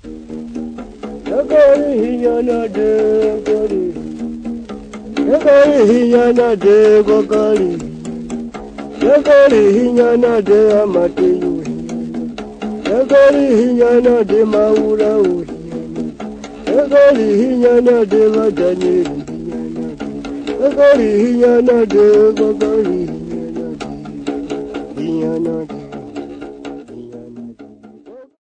Agari hinyana de gari. Agari hinyana de gari. Agari hinyana de amate yuhi. Agari hinyana de maula uhi. Agari hinyana de madani hinyana de. Agari hinyana de gari hinyana de.